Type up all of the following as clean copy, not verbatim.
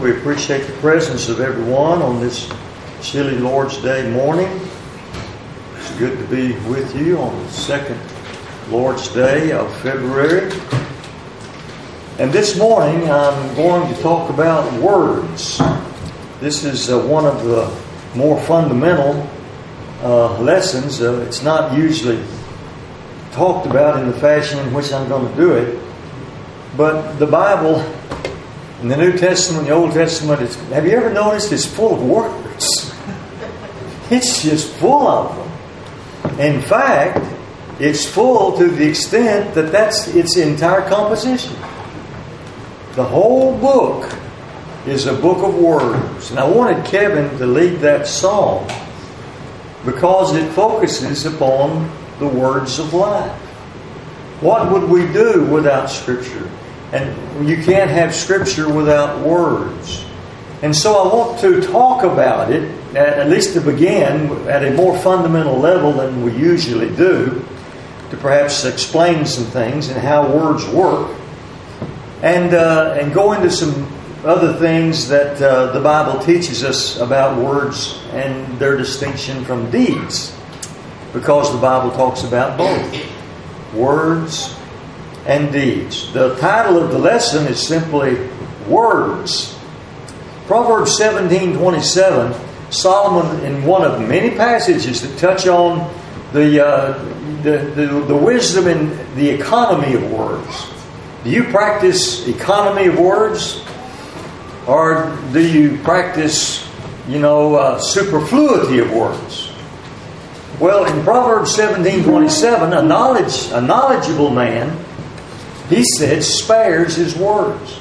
We appreciate the presence of everyone on this chilly Lord's Day morning. It's good to be with you on the second Lord's Day of February. And this morning I'm going to talk about words. This is one of the more fundamental lessons. It's not usually talked about in the fashion in which I'm going to do it. But the Bible, in the New Testament, the Old Testament, have you ever noticed it's full of words? It's just full of them. In fact, it's full to the extent that that's its entire composition. The whole book is a book of words. And I wanted Kevin to lead that song because it focuses upon the words of life. What would we do without Scripture? And you can't have Scripture without words. And so I want to talk about it, at least to begin, at a more fundamental level than we usually do, to perhaps explain some things and how words work, and go into some other things that the Bible teaches us about words and their distinction from deeds, because the Bible talks about both words and deeds. The title of the lesson is simply Words. Proverbs 17:27, Solomon, in one of many passages that touch on the wisdom and the economy of words. Do you practice economy of words? Or do you practice, superfluity of words? Well, in Proverbs 17:27, a knowledgeable man, he said, spares his words.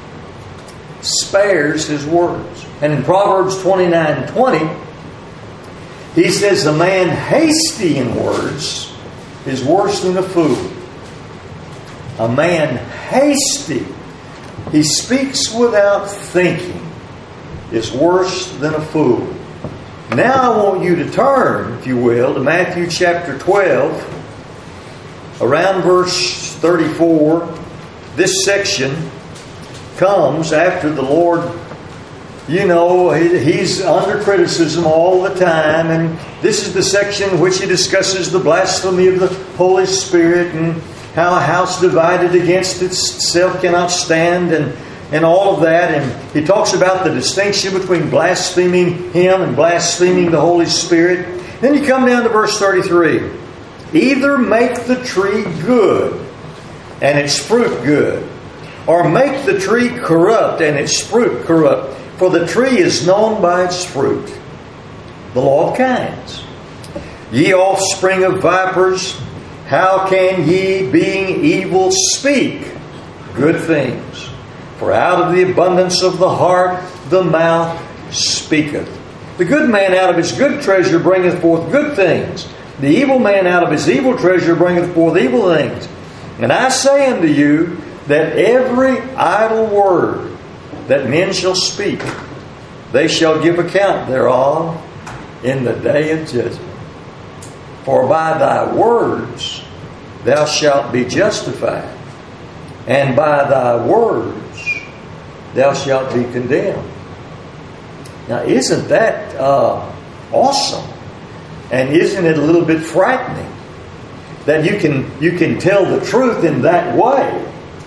Spares his words. And in Proverbs 29:20, he says, a man hasty in words is worse than a fool. A man hasty, he speaks without thinking, is worse than a fool. Now I want you to turn, if you will, to Matthew chapter 12, around verse 34. This section comes after the Lord, He's under criticism all the time, and this is the section in which He discusses the blasphemy of the Holy Spirit and how a house divided against itself cannot stand, and all of that. And He talks about the distinction between blaspheming Him and blaspheming the Holy Spirit. Then you come down to verse 33. Either make the tree good and its fruit good, or make the tree corrupt and its fruit corrupt. For the tree is known by its fruit. The law of kinds. Ye offspring of vipers, how can ye, being evil, speak good things? For out of the abundance of the heart the mouth speaketh. The good man out of his good treasure bringeth forth good things. The evil man out of his evil treasure bringeth forth evil things. And I say unto you that every idle word that men shall speak, they shall give account thereof in the day of judgment. For by thy words thou shalt be justified, and by thy words thou shalt be condemned. Now, isn't that awesome? And isn't it a little bit frightening that you can tell the truth in that way?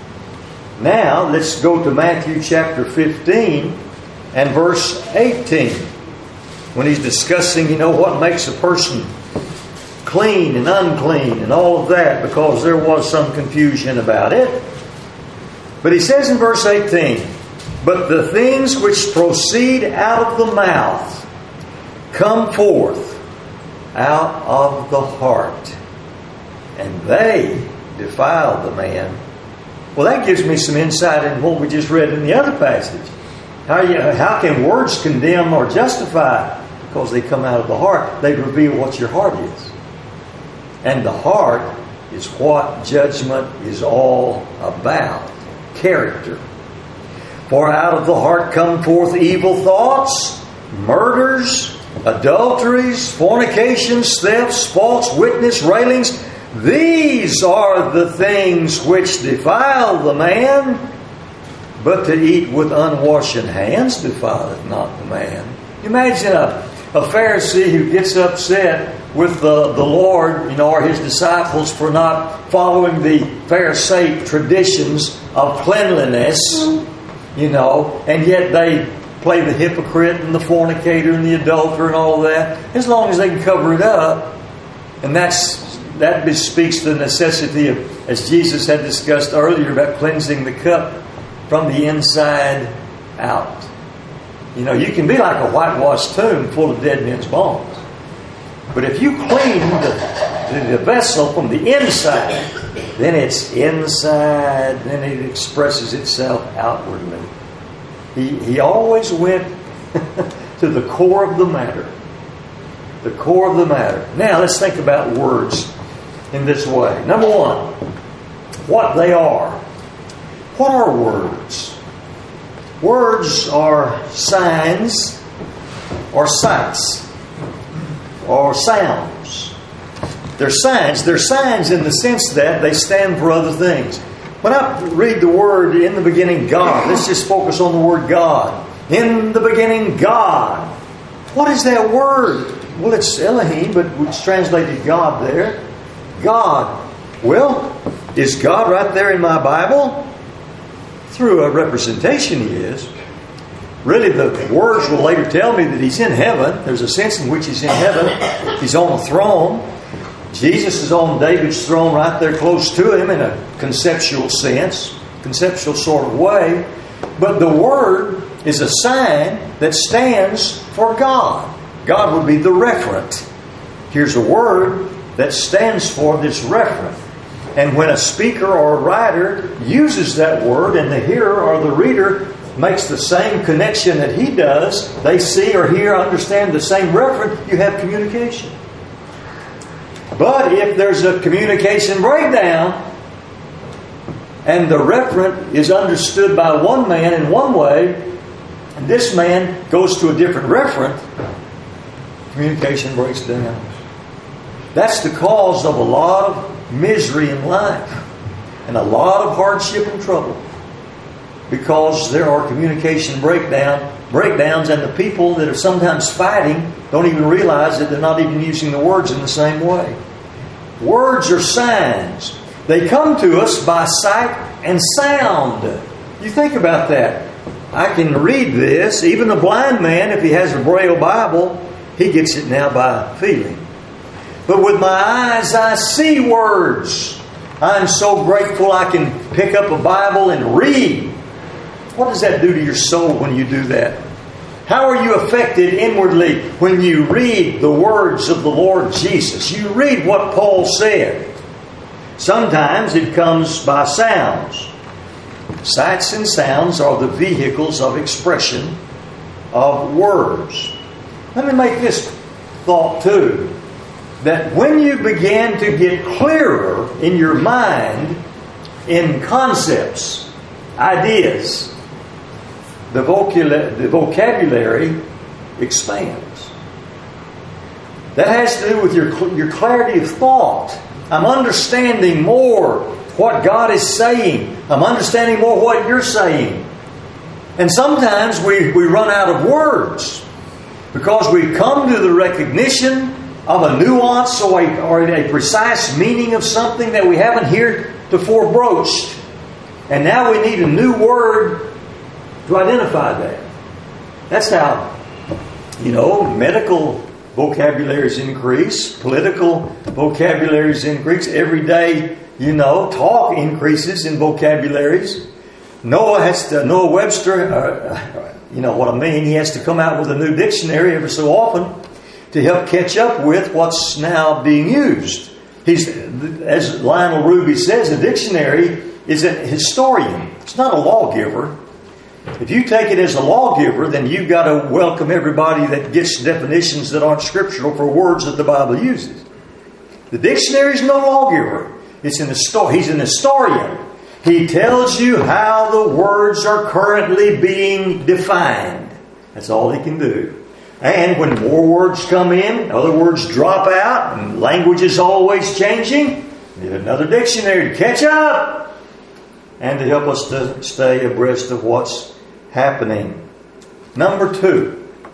Now, let's go to Matthew chapter 15 and verse 18. When He's discussing, what makes a person clean and unclean and all of that, because there was some confusion about it. But He says in verse 18, but the things which proceed out of the mouth come forth out of the heart, and they defile the man. Well, that gives me some insight in what we just read in the other passage. How can words condemn or justify? Because they come out of the heart. They reveal what your heart is. And the heart is what judgment is all about. Character. For out of the heart come forth evil thoughts, murders, adulteries, fornications, thefts, false witness, railings. These are the things which defile the man. but to eat with unwashen hands defileth not the man. Imagine a Pharisee who gets upset with the Lord, or His disciples for not following the Pharisaic traditions of cleanliness, and yet they play the hypocrite and the fornicator and the adulterer and all that, as long as they can cover it up. And that bespeaks the necessity of, as Jesus had discussed earlier, about cleansing the cup from the inside out. You can be like a whitewashed tomb full of dead men's bones. But if you clean the vessel from the inside, then it's inside, then it expresses itself outwardly. He always went to the core of the matter. The core of the matter. Now let's think about words in this way. Number one, what they are. What are words? Words are signs or sights or sounds. They're signs. They're signs in the sense that they stand for other things. When I read the word, in the beginning, God, let's just focus on the word God. In the beginning, God. What is that word? Well, it's Elohim, but it's translated God there. God. Well, is God right there in my Bible? Through a representation He is. Really, the words will later tell me that He's in heaven. There's a sense in which He's in heaven. He's on a throne. Jesus is on David's throne right there close to Him in a conceptual sense, conceptual sort of way. But the Word is a sign that stands for God. God would be the referent. Here's a word that stands for this referent. And when a speaker or a writer uses that word and the hearer or the reader makes the same connection that he does, they see or hear, understand the same referent, you have communication. But if there's a communication breakdown and the referent is understood by one man in one way and this man goes to a different referent, communication breaks down. That's the cause of a lot of misery in life and a lot of hardship and trouble, because there are communication breakdowns, and the people that are sometimes fighting don't even realize that they're not even using the words in the same way. Words are signs. They come to us by sight and sound. You think about that. I can read this. Even the blind man, if he has a Braille Bible, he gets it now by feeling. But with my eyes, I see words. I'm so grateful I can pick up a Bible and read. What does that do to your soul when you do that? How are you affected inwardly when you read the words of the Lord Jesus? You read what Paul said. Sometimes it comes by sounds. Sights and sounds are the vehicles of expression of words. Let me make this thought too. That when you begin to get clearer in your mind in concepts, ideas, the vocabulary expands. That has to do with your clarity of thought. I'm understanding more what God is saying. I'm understanding more what you're saying. And sometimes we run out of words because we've come to the recognition of a nuance or a precise meaning of something that we haven't heretofore broached. And now we need a new word to identify that. That's how, medical vocabularies increase, political vocabularies increase. Every day, talk increases in vocabularies. Noah Webster, what I mean, he has to come out with a new dictionary every so often to help catch up with what's now being used. As Lionel Ruby says, a dictionary is a historian. It's not a lawgiver. If you take it as a lawgiver, then you've got to welcome everybody that gets definitions that aren't scriptural for words that the Bible uses. The dictionary is no lawgiver. He's an historian. He tells you how the words are currently being defined. That's all he can do. And when more words come in, other words drop out, and language is always changing, need another dictionary to catch up. and to help us to stay abreast of what's happening. Number 2,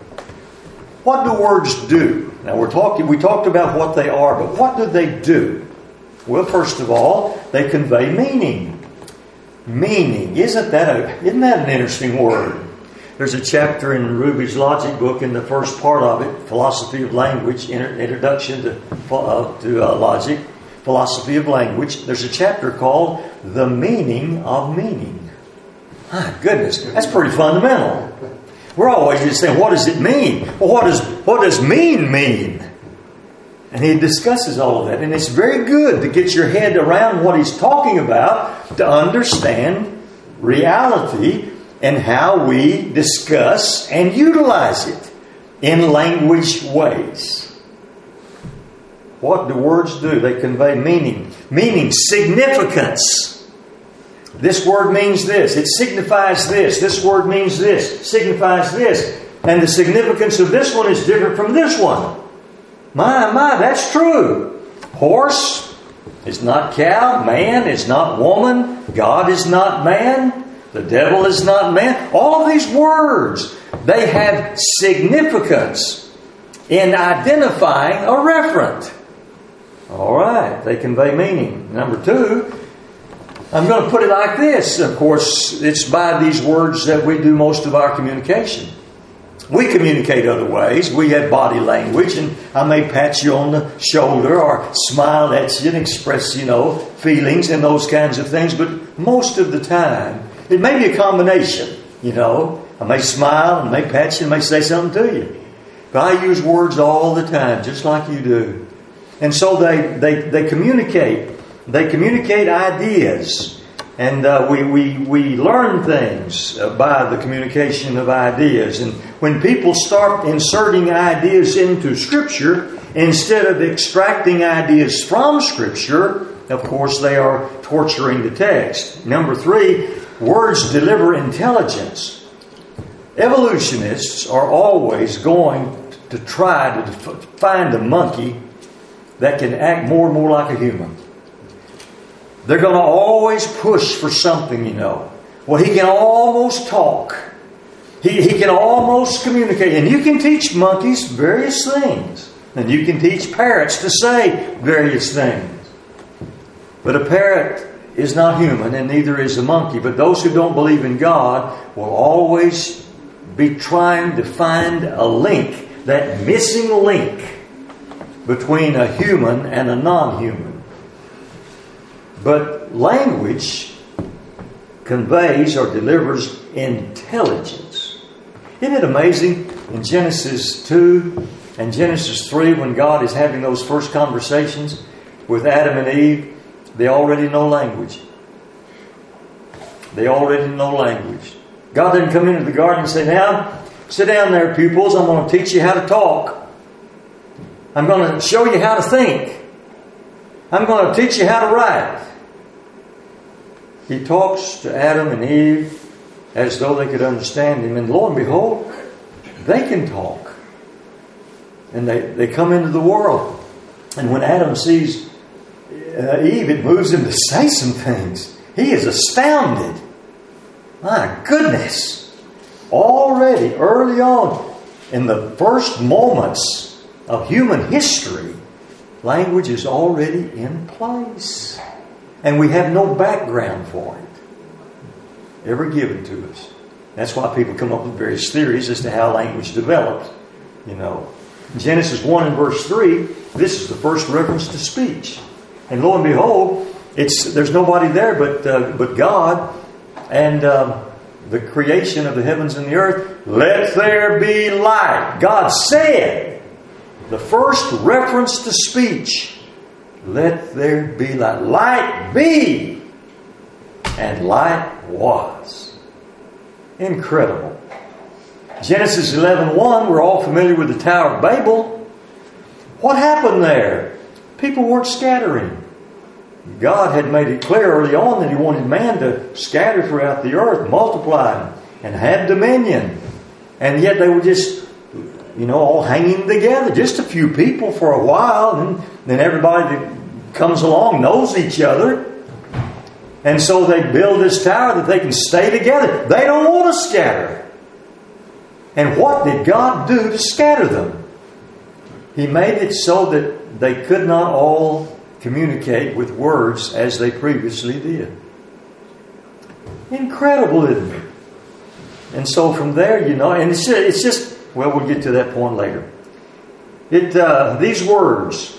what do words do? Now we talked about what they are, but what do they do? Well, first of all, they convey meaning. Meaning. Isn't that an interesting word? There's a chapter in Ruby's Logic book in the first part of it, Philosophy of Language, Introduction to Logic, Philosophy of Language. There's a chapter called The Meaning of Meaning. My goodness, that's pretty fundamental. We're always just saying, what does it mean? Well, what does mean? And he discusses all of that. And it's very good to get your head around what he's talking about, to understand reality and how we discuss and utilize it in language ways. What do words do? They convey meaning. Meaning, significance. This word means this. It signifies this. This word means this. Signifies this. And the significance of this one is different from this one. My, that's true. Horse is not cow. Man is not woman. God is not man. The devil is not man. All of these words, they have significance in identifying a referent. All right, they convey meaning. Number 2, I'm going to put it like this. Of course, it's by these words that we do most of our communication. We communicate other ways. We have body language, and I may pat you on the shoulder or smile at you and express, feelings and those kinds of things. But most of the time, it may be a combination, I may smile and may pat you and may say something to you. But I use words all the time, just like you do. And so they communicate. They communicate ideas. And we learn things by the communication of ideas. And when people start inserting ideas into Scripture, instead of extracting ideas from Scripture, of course they are torturing the text. Number 3, words deliver intelligence. Evolutionists are always going to try to find a monkey that can act more and more like a human. They're going to always push for something, Well, he can almost talk. He can almost communicate. And you can teach monkeys various things. And you can teach parrots to say various things. But a parrot is not human, and neither is a monkey. But those who don't believe in God will always be trying to find a link, that missing link between a human and a non-human. But language conveys or delivers intelligence. Isn't it amazing in Genesis 2 and Genesis 3 when God is having those first conversations with Adam and Eve? They already know language. They already know language. God didn't come into the garden and say, now, sit down there, pupils. I'm going to teach you how to talk. I'm going to show you how to think. I'm going to teach you how to write. He talks to Adam and Eve as though they could understand him. And lo and behold, they can talk. And they come into the world. And when Adam sees Eve, it moves him to say some things. He is astounded. My goodness. Already, early on, in the first moments of human history, language is already in place. And we have no background for it ever given to us. That's why people come up with various theories as to how language developed. Genesis 1 and verse 3, this is the first reference to speech. And lo and behold, there's nobody there but God and the creation of the heavens and the earth. Let there be light. God said, the first reference to speech. Let there be light. Light be. And light was. Incredible. Genesis 11:1, we're all familiar with the Tower of Babel. What happened there? People weren't scattering. God had made it clear early on that He wanted man to scatter throughout the earth, multiply, and have dominion. And yet they were just, all hanging together. Just a few people for a while, and then everybody that comes along knows each other. And so they build this tower that they can stay together. They don't want to scatter. And what did God do to scatter them? He made it so that they could not all communicate with words as they previously did. Incredible, isn't it? And so from there, and it's just well, we'll get to that point later. These words,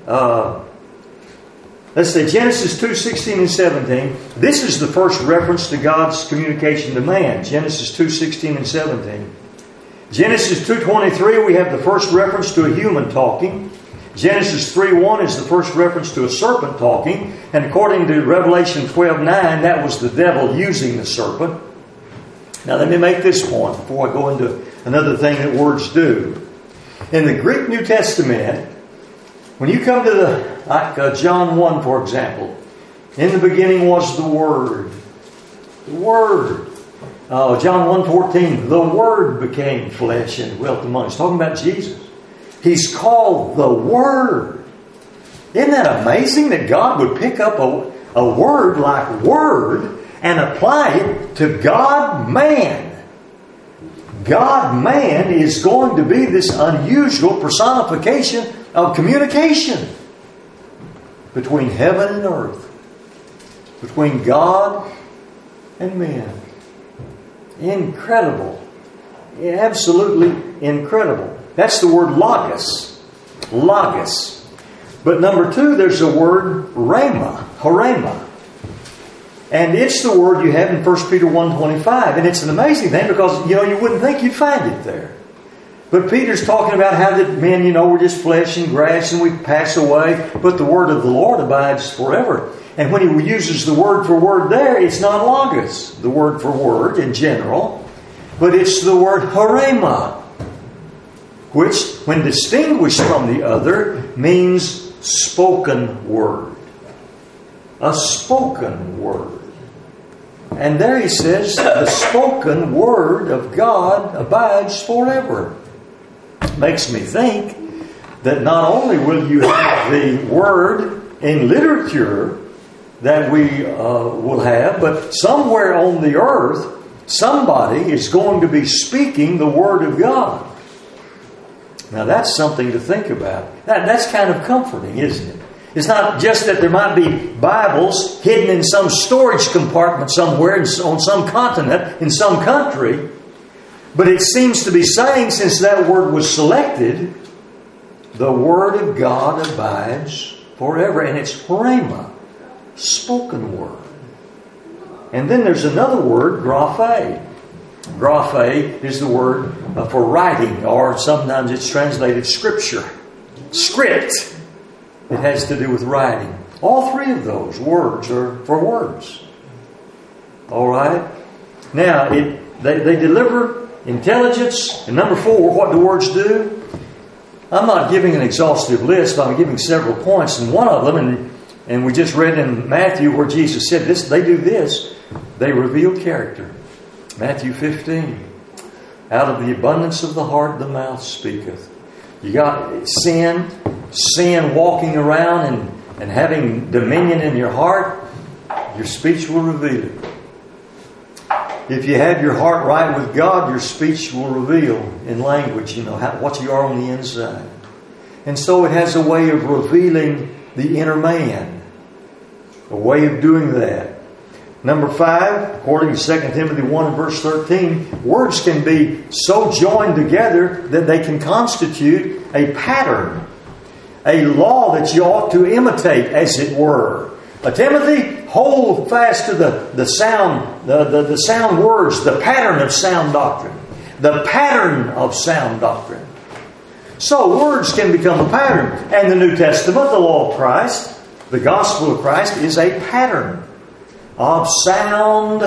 let's say Genesis 2:16 and 17. This is the first reference to God's communication to man. Genesis 2:16 and 17. Genesis 2:23, we have the first reference to a human talking. Genesis 3:1 is the first reference to a serpent talking. And according to Revelation 12:9, that was the devil using the serpent. Now let me make this point before I go into another thing that words do. In the Greek New Testament, when you come to John 1, for example, in the beginning was the Word. The Word. John 1:14, the Word became flesh and dwelt among us. Talking about Jesus. He's called the Word. Isn't that amazing that God would pick up a word like Word and apply it to God-man? God-man is going to be this unusual personification of communication between heaven and earth, between God and men. Incredible. Absolutely incredible. That's the word logos. Logos. But number 2, there's a word rhema. Harema. And it's the word you have in 1 Peter 1:25. And it's an amazing thing because, you wouldn't think you'd find it there. But Peter's talking about how that men, we're just flesh and grass and we pass away. But the word of the Lord abides forever. And when he uses the word for word there, it's not logos, the word for word in general. But it's the word harema, which, when distinguished from the other, means spoken word. A spoken word. And there he says, the spoken word of God abides forever. Makes me think that not only will you have the word in literature that we will have, but somewhere on the earth, somebody is going to be speaking the Word of God. Now that's something to think about. That's kind of comforting, isn't it? It's not just that there might be Bibles hidden in some storage compartment somewhere on some continent, in some country, but it seems to be saying, since that word was selected, the Word of God abides forever. And it's rhema, spoken word. And then there's another word, graphe. Graphe is the word for writing, or sometimes it's translated scripture. Script. It has to do with writing. All 3 of those words are for words. All right? Now, they deliver intelligence. And number 4, what do words do? I'm not giving an exhaustive list, but I'm giving several points. And one of them, and we just read in Matthew where Jesus said this, they do this. They reveal character. Matthew 15. Out of the abundance of the heart, the mouth speaketh. You got sin walking around and having dominion in your heart, your speech will reveal it. If you have your heart right with God, your speech will reveal in language, what you are on the inside. And so it has a way of revealing the inner man. A way of doing that. Number 5, according to 2 Timothy 1 and verse 13, words can be so joined together that they can constitute a pattern. A law that you ought to imitate, as it were. Timothy, hold fast to the sound words, the pattern of sound doctrine. The pattern of sound doctrine. So words can become a pattern. And the New Testament, the law of Christ, the gospel of Christ, is a pattern of sound,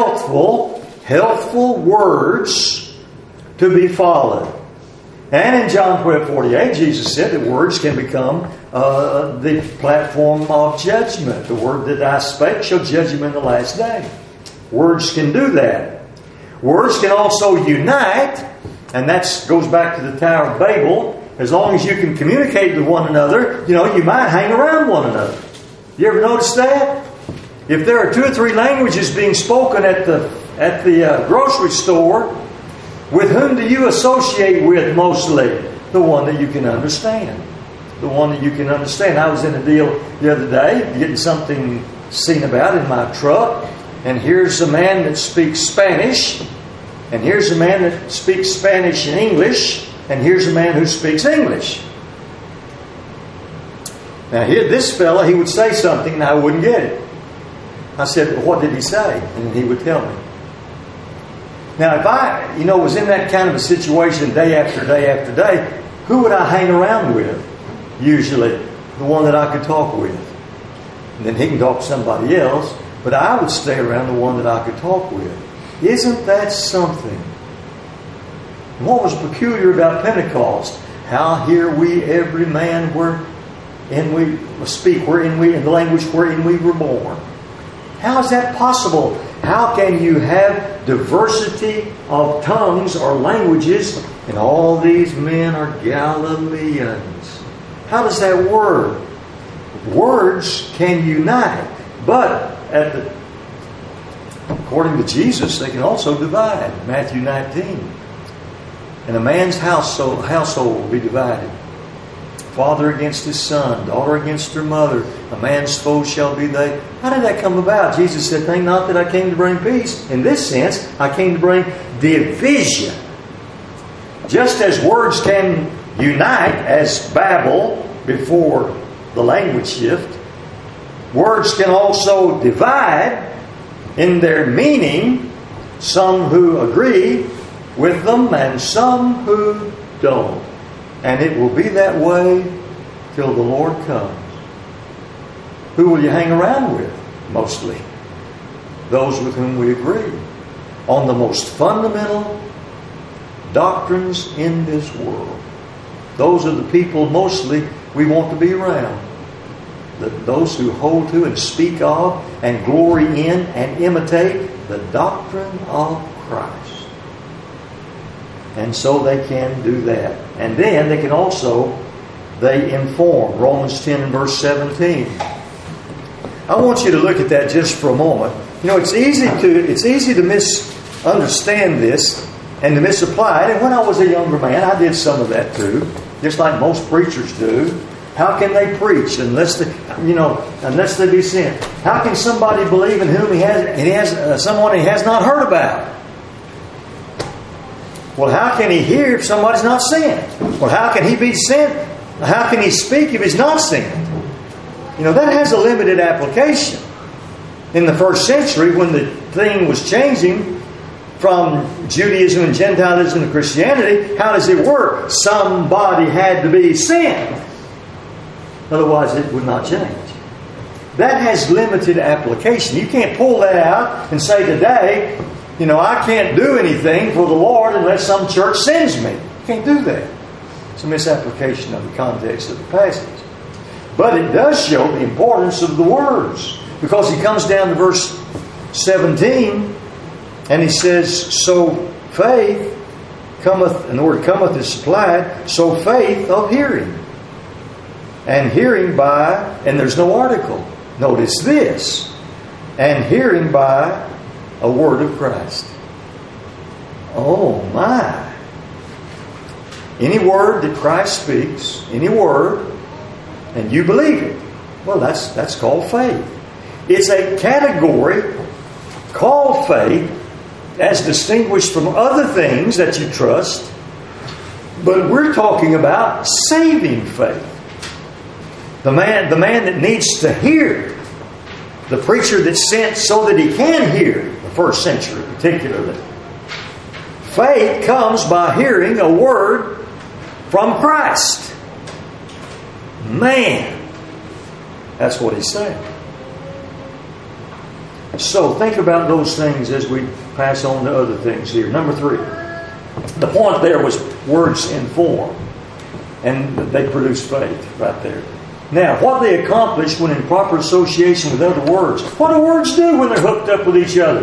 healthful words to be followed. And in John 12:48, Jesus said that words can become the platform of judgment. The word that I spake shall judge him in the last day. Words can do that. Words can also unite, and that goes back to the Tower of Babel. As long as you can communicate with one another, you might hang around one another. You ever notice that? If there are 2 or 3 languages being spoken at the grocery store, with whom do you associate with mostly? The one that you can understand. The one that you can understand. I was in a deal the other day, getting something seen about in my truck, and here's a man that speaks Spanish, and here's a man that speaks Spanish and English, and here's a man who speaks English. Now here, this fella, he would say something and I wouldn't get it. I said, well, what did he say? And he would tell me. Now if I, was in that kind of a situation day after day after day, who would I hang around with? Usually the one that I could talk with. And then he can talk to somebody else, but I would stay around the one that I could talk with. Isn't that something? And what was peculiar about Pentecost? How hear we every man wherein we speak, wherein we, in the language wherein we were born. How is that possible? How can you have diversity of tongues or languages and all these men are Galileans? How does that work? Words can unite, but according to Jesus, they can also divide. Matthew 19. And a man's household will be divided. Father against his son, daughter against her mother. A man's foe shall be they. How did that come about? Jesus said, think not that I came to bring peace. In this sense, I came to bring division. Just as words can unite as Babel before the language shift, words can also divide in their meaning. Some who agree with them and some who don't. And it will be that way till the Lord comes. Who will you hang around with? Mostly those with whom we agree on the most fundamental doctrines in this world. Those are the people mostly we want to be around. Those who hold to and speak of and glory in and imitate the doctrine of Christ. And so they can do that. And then they can also, they inform. Romans 10 and verse 17. I want you to look at that just for a moment. It's easy to misunderstand this and to misapply it. And when I was a younger man, I did some of that too, just like most preachers do. How can they preach unless they be sent? How can somebody believe in whom he has someone he has not heard about? Well, how can he hear if somebody's not sent? Well, how can he be sent? How can he speak if he's not sent? That has a limited application. In the first century, when the thing was changing from Judaism and Gentilism to Christianity, how does it work? Somebody had to be sent. Otherwise, it would not change. That has limited application. You can't pull that out and say today, I can't do anything for the Lord unless some church sends me. You can't do that. It's a misapplication of the context of the passage. But it does show the importance of the words. Because he comes down to verse 17 and he says, so faith cometh, and the word cometh is supplied, so faith of hearing. And hearing by, and there's no article. Notice this. And hearing by a word of Christ. Oh my. Any word that Christ speaks, any word, and you believe it, well, that's called faith. It's a category called faith as distinguished from other things that you trust, but we're talking about saving faith. The man that needs to hear, the preacher that's sent so that he can hear, the first century particularly. Faith comes by hearing a word from Christ. Man, that's what he's saying. So think about those things as we pass on to other things here. Number 3. The point there was words inform. And they produce faith right there. Now, what they accomplish when in proper association with other words. What do words do when they're hooked up with each other?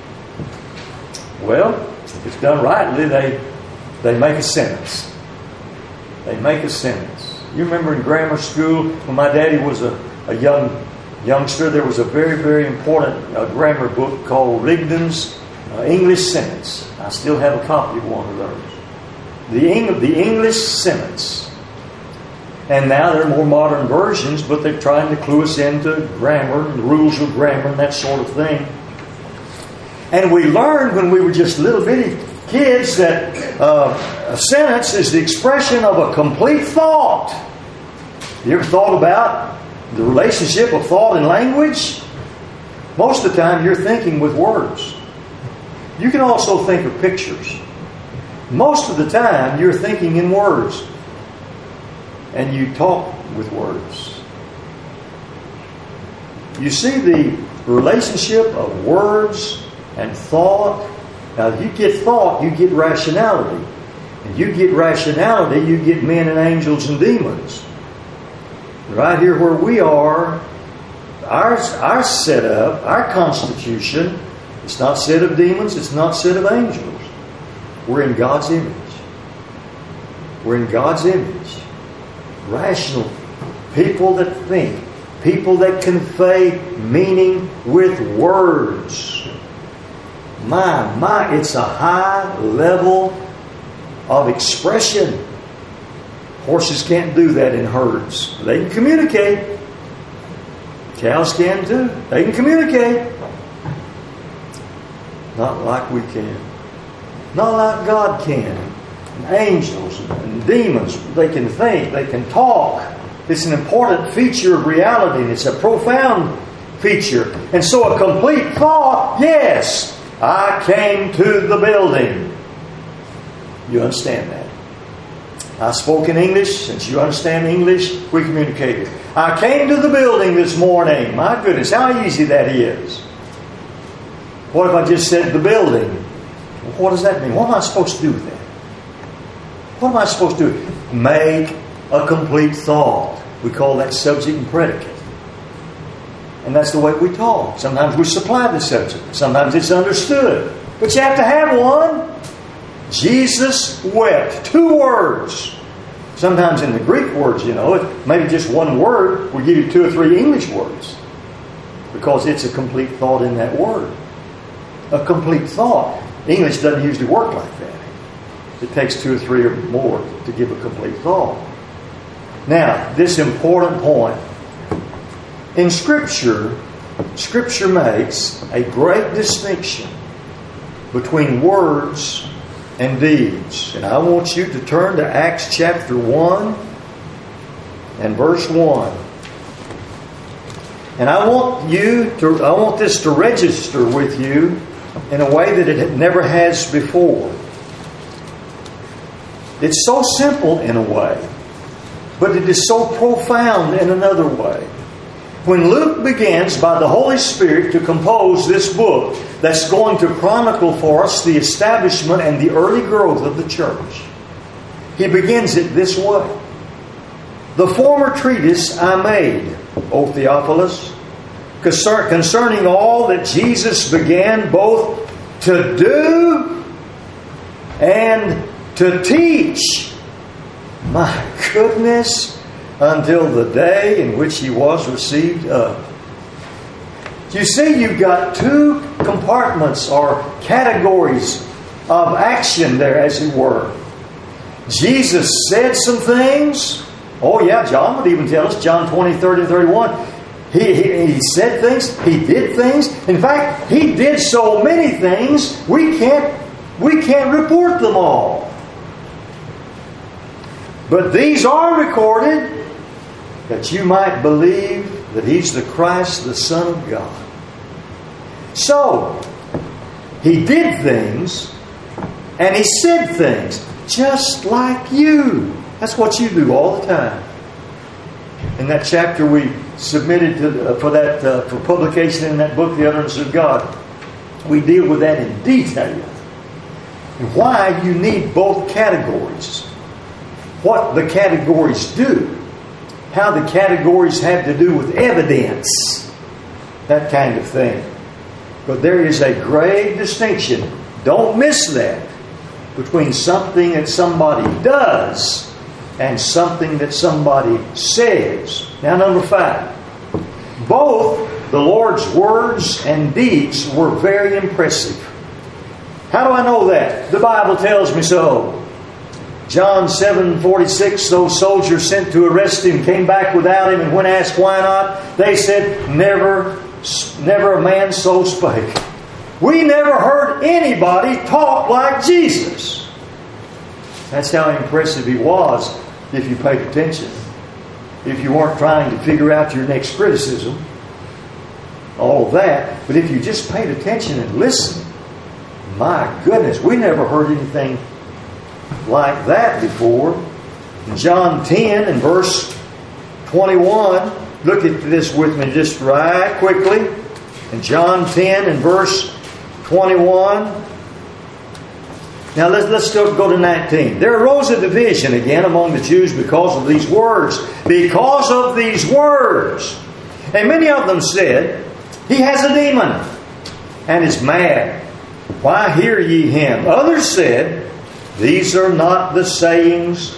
Well, if it's done rightly, they make a sentence. They make a sentence. You remember in grammar school when my daddy was a young youngster, there was a very, very important grammar book called Rigdon's English Sentence. I still have a copy of one of those. The English Sentence. And now there are more modern versions, but they're trying to clue us into grammar and the rules of grammar and that sort of thing. And we learned when we were just little bitty kids that a sentence is the expression of a complete thought. You ever thought about the relationship of thought and language? Most of the time you're thinking with words. You can also think of pictures. Most of the time you're thinking in words. And you talk with words. You see the relationship of words and thought. Now, if you get thought, you get rationality. And you get rationality, you get men and angels and demons. Right here where we are, our setup, our constitution, it's not set of demons, it's not set of angels. We're in God's image. We're in God's image. Rational people that think, people that convey meaning with words. My, it's a high level of expression. Horses can't do that in herds. They can communicate. Cows can too. They can communicate. Not like we can. Not like God can. Angels and demons, they can think, they can talk. It's an important feature of reality, and it's a profound feature. And so a complete thought, yes, I came to the building. You understand that? I spoke in English. Since you understand English, we communicated. I came to the building this morning. My goodness, how easy that is. What if I just said the building? What does that mean? What am I supposed to do with that? What am I supposed to do? Make a complete thought. We call that subject and predicate. And that's the way we talk. Sometimes we supply the subject. Sometimes it's understood. But you have to have one. Jesus wept. 2 words. Sometimes in the Greek words, maybe just one word will give you 2 or 3 English words. Because it's a complete thought in that word. A complete thought. English doesn't usually work like that. It takes 2 or 3 or more to give a complete thought. Now, this important point. In Scripture makes a great distinction between words and deeds. And I want you to turn to Acts chapter 1 and verse 1. And I want this to register with you in a way that it never has before. It's so simple in a way, but it is so profound in another way. When Luke begins by the Holy Spirit to compose this book that's going to chronicle for us the establishment and the early growth of the church, he begins it this way. The former treatise I made, O Theophilus, concerning all that Jesus began both to do and to teach. My goodness, until the day in which he was received up. You see, you've got 2 compartments or categories of action there, as it were. Jesus said some things. Oh yeah, John would even tell us, John 20, 30, 31. He said things. He did things. In fact, he did so many things, we can't report them all. But these are recorded that you might believe that He's the Christ, the Son of God. So, He did things and He said things just like you. That's what you do all the time. In that chapter we submitted for publication in that book, The Utterance of God, we deal with that in detail. And why you need both categories. What the categories do. How the categories have to do with evidence. That kind of thing. But there is a great distinction. Don't miss that. Between something that somebody does and something that somebody says. Now, number 5. Both the Lord's words and deeds were very impressive. How do I know that? The Bible tells me so. John 7:46, those soldiers sent to arrest him came back without him, and when asked why not, they said, never a man so spake. We never heard anybody talk like Jesus. That's how impressive he was if you paid attention. If you weren't trying to figure out your next criticism, all of that. But if you just paid attention and listened, my goodness, we never heard anything like that before. In John 10 and verse 21, look at this with me just right quickly. In John 10 and verse 21. Now let's still go to 19. There arose a division again among the Jews because of these words. Because of these words. And many of them said, He has a demon and is mad. Why hear ye him? Others said, These are not the sayings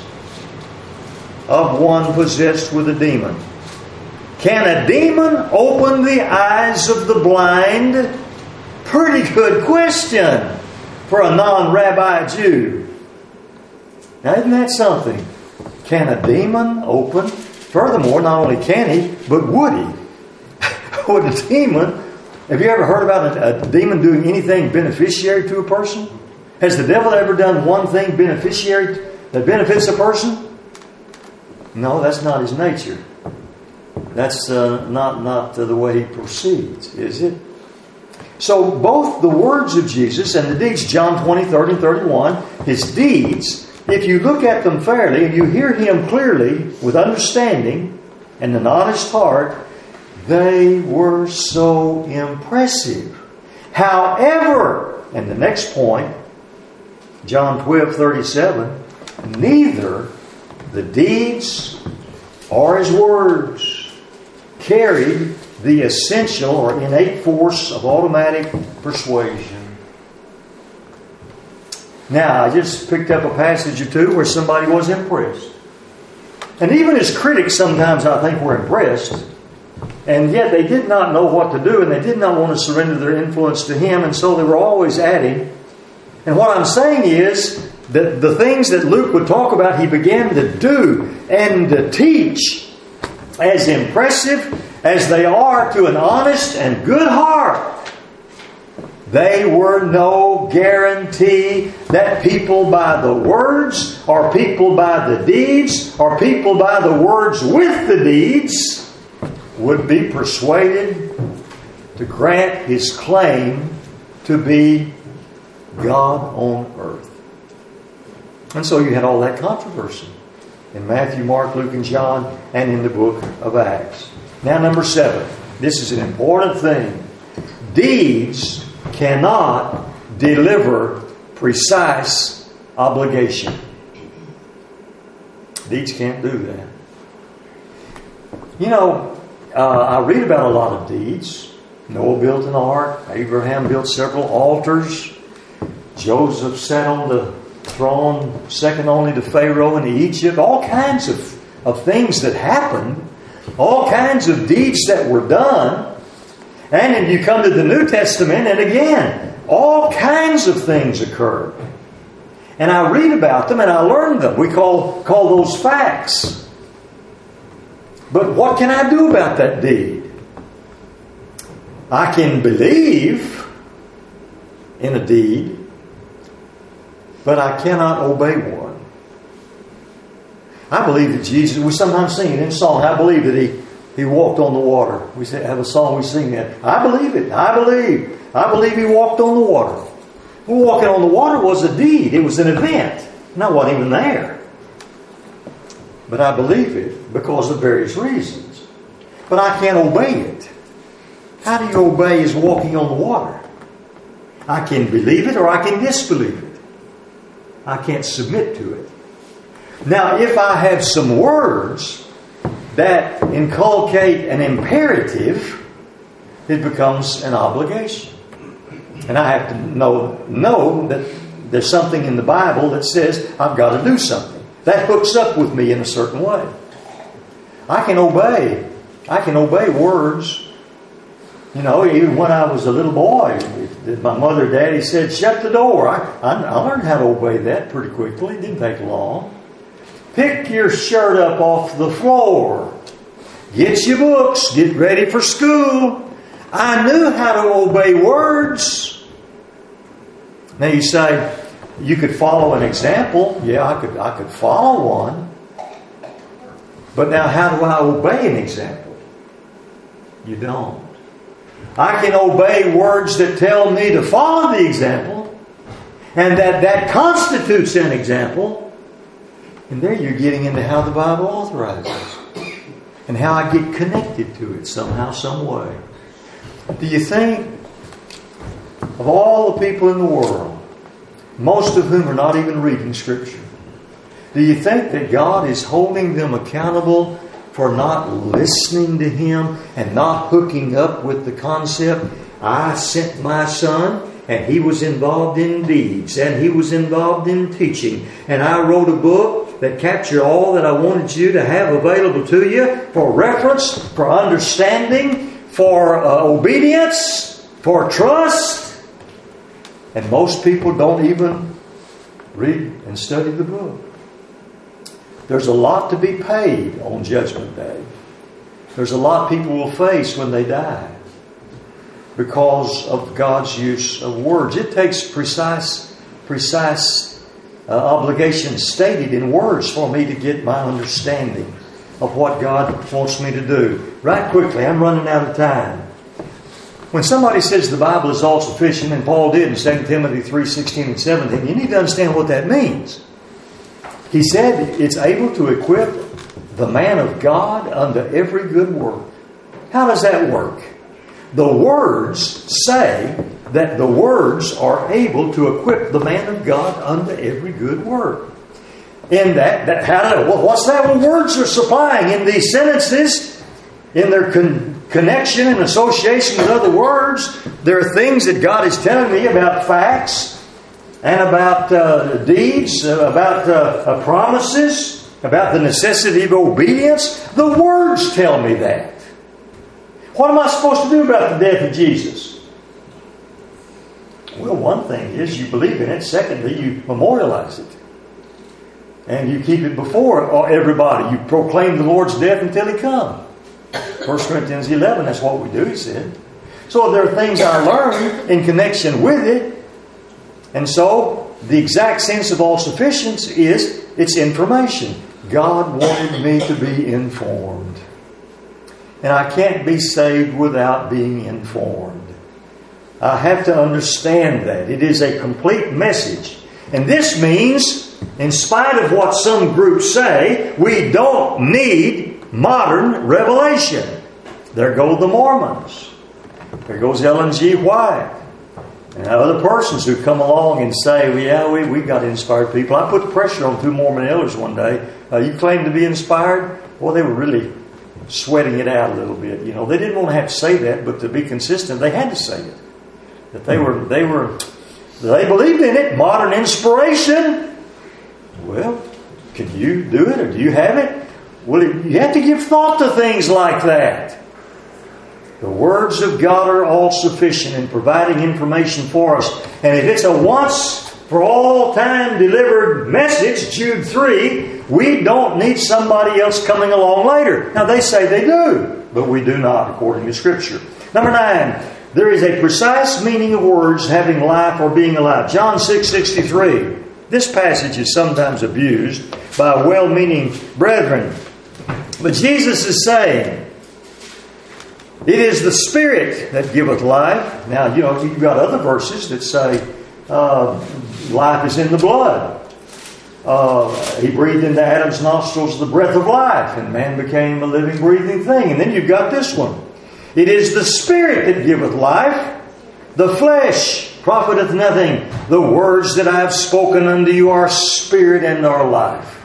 of one possessed with a demon. Can a demon open the eyes of the blind? Pretty good question for a non-rabbi Jew. Now isn't that something? Can a demon open? Furthermore, not only can he, but would he? Would a demon... Have you ever heard about a demon doing anything beneficiary to a person? Has the devil ever done one thing beneficiary that benefits a person? No, that's not his nature. That's not the way he proceeds, is it? So both the words of Jesus and the deeds, John 20, 30, and 31, His deeds, if you look at them fairly and you hear Him clearly with understanding and an honest heart, they were so impressive. However, and the next point, John 12, 37, neither the deeds or His words carried the essential or innate force of automatic persuasion. Now, I just picked up a passage or two where somebody was impressed. And even as critics, sometimes I think were impressed. And yet they did not know what to do, and they did not want to surrender their influence to Him, and so they were always adding. And what I'm saying is that the things that Luke would talk about, he began to do and to teach, as impressive as they are to an honest and good heart. They were no guarantee that people by the words, or people by the deeds, or people by the words with the deeds would be persuaded to grant His claim to be God on earth. And so you had all that controversy in Matthew, Mark, Luke, and John, and in the book of Acts. Now, number 7. This is an important thing. Deeds cannot deliver precise obligation. Deeds can't do that. You know, I read about a lot of deeds. Noah built an ark. Abraham built several altars. Joseph sat on the throne second only to Pharaoh in Egypt. All kinds of things that happened. All kinds of deeds that were done. And then you come to the New Testament, and again, all kinds of things occurred. And I read about them and I learn them. We call those facts. But what can I do about that deed? I can believe in a deed, but I cannot obey one. I believe that Jesus, we sometimes sing it in song, I believe that He walked on the water. We have a song we sing that. I believe it. I believe He walked on the water. Well, walking on the water was a deed. It was an event. And I wasn't even there. But I believe it because of various reasons. But I can't obey it. How do you obey His walking on the water? I can believe it or I can disbelieve it. I can't submit to it. Now, if I have some words that inculcate an imperative, it becomes an obligation. And I have to know that there's something in the Bible that says I've got to do something. That hooks up with me in a certain way. I can obey I can obey words. You know, even when I was a little boy, if my mother and daddy said, shut the door, I learned how to obey that pretty quickly. It didn't take long. Pick your shirt up off the floor. Get your books. Get ready for school. I knew how to obey words. Now you say, you could follow an example. Yeah, I could follow one. But now how do I obey an example? You don't. I can obey words that tell me to follow the example, and that constitutes an example. And there you're getting into how the Bible authorizes and how I get connected to it somehow, some way. Do you think of all the people in the world, most of whom are not even reading Scripture, do you think that God is holding them accountable for not listening to Him and not hooking up with the concept, I sent my Son and He was involved in deeds and He was involved in teaching, and I wrote a book that captured all that I wanted you to have available to you for reference, for understanding, for obedience, for trust. And most people don't even read and study the book. There's a lot to be paid on Judgment Day. There's a lot people will face when they die because of God's use of words. It takes precise obligations stated in words for me to get my understanding of what God wants me to do. Right quickly, I'm running out of time. When somebody says the Bible is all sufficient, and Paul did in 2 Timothy 3:16 and 17, you need to understand what that means. He said it's able to equip the man of God unto every good work. How does that work? The words say that the words are able to equip the man of God unto every good work. In what's that? Well, words are supplying in these sentences, in their connection and association with other words. There are things that God is telling me about facts and about deeds, about promises, about the necessity of obedience. The words tell me that. What am I supposed to do about the death of Jesus? Well, one thing is you believe in it. Secondly, you memorialize it. And you keep it before everybody. You proclaim the Lord's death until He comes. 1 Corinthians 11, that's what we do, he said. So there are things I learn in connection with it. And so, the exact sense of all sufficiency is it's information. God wanted me to be informed. And I can't be saved without being informed. I have to understand that. It is a complete message. And this means, in spite of what some groups say, we don't need modern revelation. There go the Mormons. There goes Ellen G. White. And other persons who come along and say, well, yeah, we got inspired people. I put pressure on two Mormon elders one day. You claim to be inspired? Well, they were really sweating it out a little bit. You know, they didn't want to have to say that, but to be consistent, they had to say it. That they believed in it. Modern inspiration. Well, can you do it or do you have it? Well, you have to give thought to things like that. The words of God are all sufficient in providing information for us. And if it's a once for all time delivered message, Jude 3, we don't need somebody else coming along later. Now they say they do, but we do not according to Scripture. Number 9, there is a precise meaning of words having life or being alive. John 6:63. This passage is sometimes abused by well-meaning brethren. But Jesus is saying, it is the Spirit that giveth life. Now, you know, you've got other verses that say life is in the blood. He breathed into Adam's nostrils the breath of life, and man became a living, breathing thing. And then you've got this one. It is the Spirit that giveth life. The flesh profiteth nothing. The words that I have spoken unto you are spirit and are life.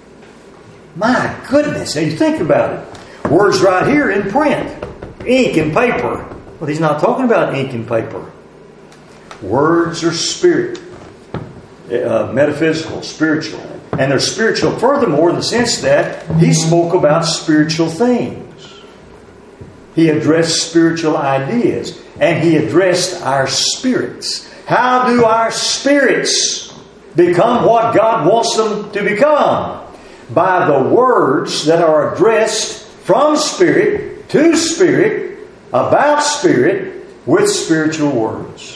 My goodness, and you think about it. Words right here in print. Ink and paper. Well, he's not talking about ink and paper. Words are spirit. Metaphysical, spiritual. And they're spiritual furthermore in the sense that he spoke about spiritual things. He addressed spiritual ideas. And He addressed our spirits. How do our spirits become what God wants them to become? By the words that are addressed from Spirit to Spirit, about Spirit, with spiritual words.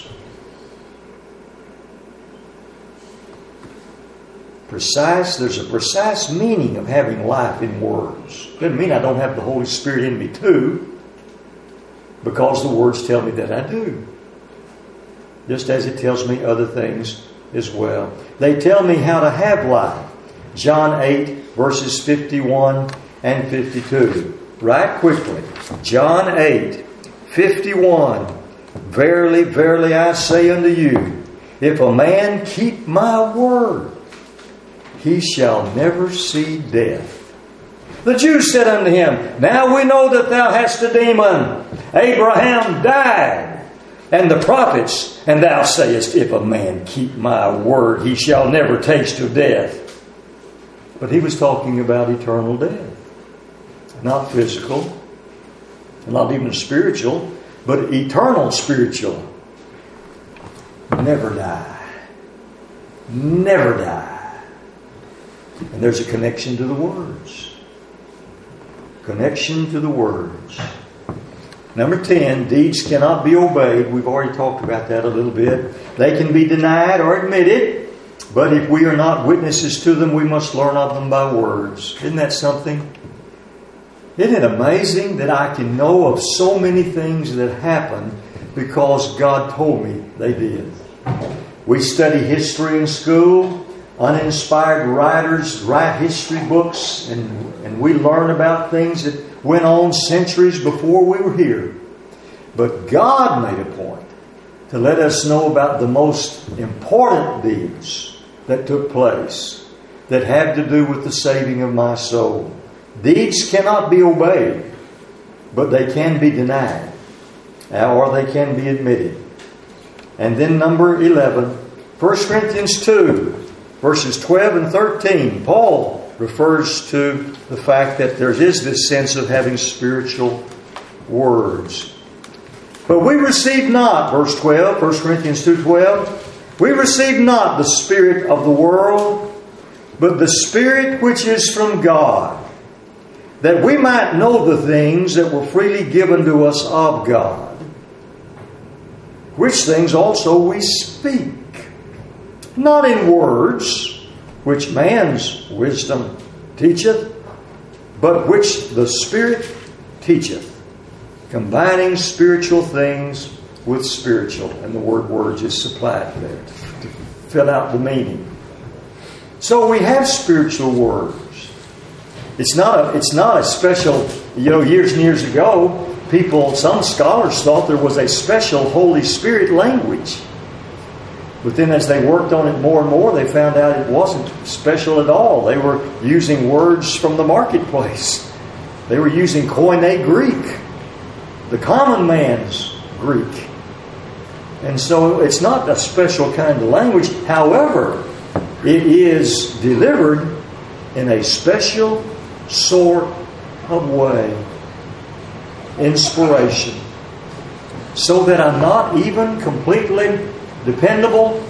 There's a precise meaning of having life in words. Doesn't mean I don't have the Holy Spirit in me too, because the words tell me that I do. Just as it tells me other things as well. They tell me how to have life. John 8, verses 51 and 52. Right quickly. John 8, 51. Verily, verily, I say unto you, if a man keep my word, he shall never see death. The Jews said unto him, now we know that thou hast a demon. Abraham died, and the prophets, and thou sayest, if a man keep my word, he shall never taste of death. But he was talking about eternal death. Not physical, not even spiritual, but eternal spiritual. Never die. Never die. And there's a connection to the words. Connection to the words. Number 10, deeds cannot be obeyed. We've already talked about that a little bit. They can be denied or admitted, but if we are not witnesses to them, we must learn of them by words. Isn't that something? Isn't it amazing that I can know of so many things that happened because God told me they did? We study history in school. Uninspired writers write history books, and we learn about things that went on centuries before we were here. But God made a point to let us know about the most important deeds that took place that had to do with the saving of my soul. Deeds cannot be obeyed, but they can be denied, or they can be admitted. And then number 11, 1 Corinthians 2, verses 12 and 13, Paul refers to the fact that there is this sense of having spiritual words. But we receive not, verse 12, 1 Corinthians 2:12, we receive not the spirit of the world, but the Spirit which is from God, that we might know the things that were freely given to us of God, which things also we speak. Not in words, which man's wisdom teacheth, but which the Spirit teacheth, combining spiritual things with spiritual. And the word words is supplied there to fill out the meaning. So we have spiritual words. It's not a special, years and years ago, some scholars thought there was a special Holy Spirit language. But then as they worked on it more and more, they found out it wasn't special at all. They were using words from the marketplace. They were using Koine Greek, the common man's Greek. And so it's not a special kind of language. However, it is delivered in a special sort of way. Inspiration. So that I'm not even completely dependent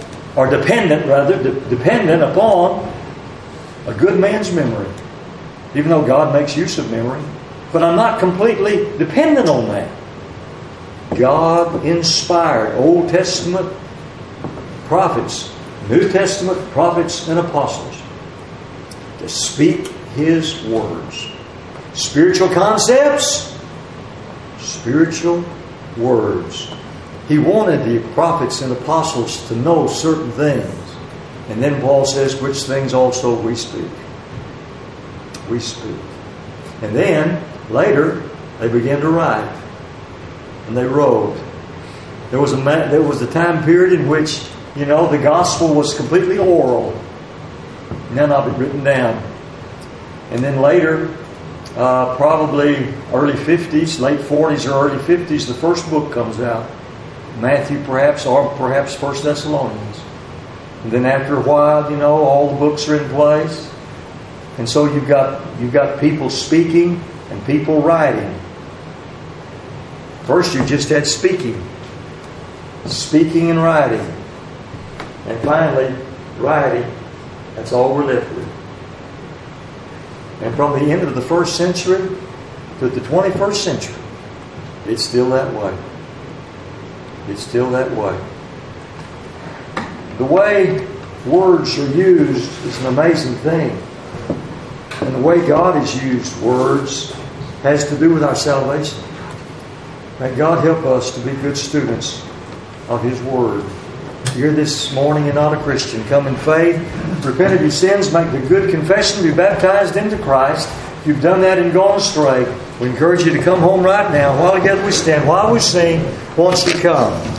upon a good man's memory. Even though God makes use of memory. But I'm not completely dependent on that. God inspired Old Testament prophets, New Testament prophets and apostles to speak His words. Spiritual concepts, spiritual words. He wanted the prophets and apostles to know certain things. And then Paul says, which things also we speak. We speak. And then, later, they began to write. And they wrote. There was a time period in which, the gospel was completely oral. None of it written down. And then later, probably early 50s, late 40s or early 50s, the first book comes out. Matthew perhaps, or perhaps 1 Thessalonians. And then after a while, all the books are in place. And so you've got people speaking and people writing. First, you just had speaking. Speaking and writing. And finally, writing. That's all we're left with. And from the end of the first century to the 21st century, it's still that way. It's still that way. The way words are used is an amazing thing. And the way God has used words has to do with our salvation. May God help us to be good students of His Word. You're this morning and not a Christian. Come in faith, repent of your sins, make the good confession, be baptized into Christ. If you've done that and gone astray, we encourage you to come home right now. While together we stand, while we sing, won't you come?